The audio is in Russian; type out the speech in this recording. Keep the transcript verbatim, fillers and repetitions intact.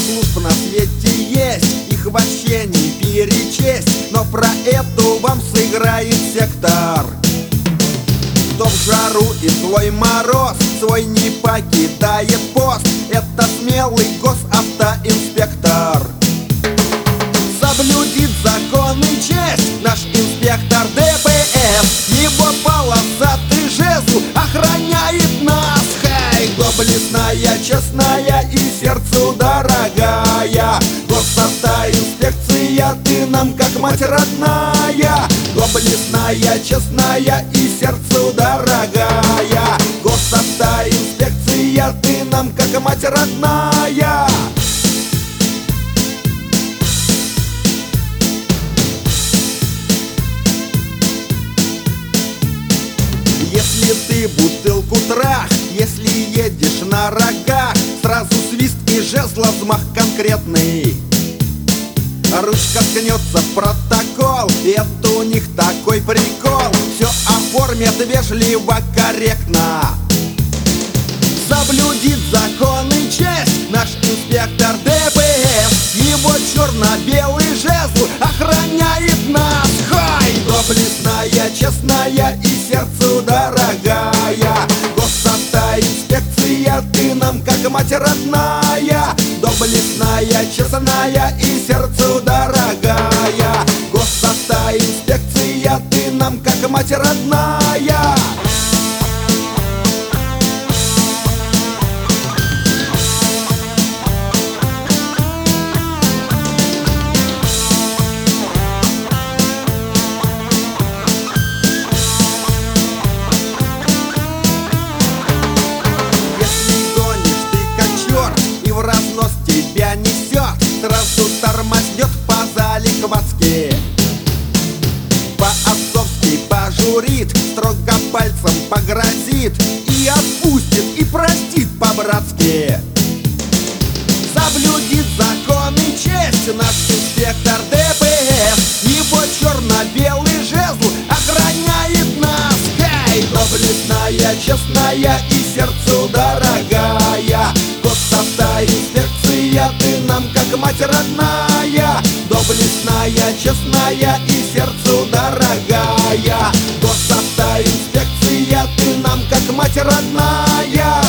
служб на свете есть, их вообще не перечесть, но про эту вам сыграет сектор. Кто в жару и злой мороз свой не покидает пост, это смелый госавтоинспектор. Соблюдит закон и честь наш инспектор ДПС, его полосатый жезл охраняет нас. Хай, доблестная, честная и сердцу дорогая госавтоинспекция, ты нам как мать родная. Доблестная, честная и сердцу дорогая госавтоинспекция, ты нам как мать родная. Если ты бутылку трах, если едешь на рогах, сразу свист и жезла взмах конкретный. Ручка ткнется в протокол, и это у них такой прикол. Все оформят вежливо, корректно. Соблюдит закон и честь наш инспектор ДПС, его черно-белый жезл охраняет нас. Хай, доблестная, честная и сердцу дорогая госавтоинспекция, ты нам как мать родная. Доблестная, честная и сердцу дорогая госавтоинспекция, ты нам как мать родная. Тебя несет, сразу тормознет по-залихватски, по-отцовски пожурит, строго пальцем погрозит и отпустит, и простит по-братски. Соблюдит закон и честь наш инспектор ДПС, его черно-белый жезл охраняет нас. Хей, доблестная, честная и сердцу дорогая госавтоинспекция, ты нам как мать родная. Доблестная, честная и сердцу дорогая госавтоинспекция, ты нам как мать родная.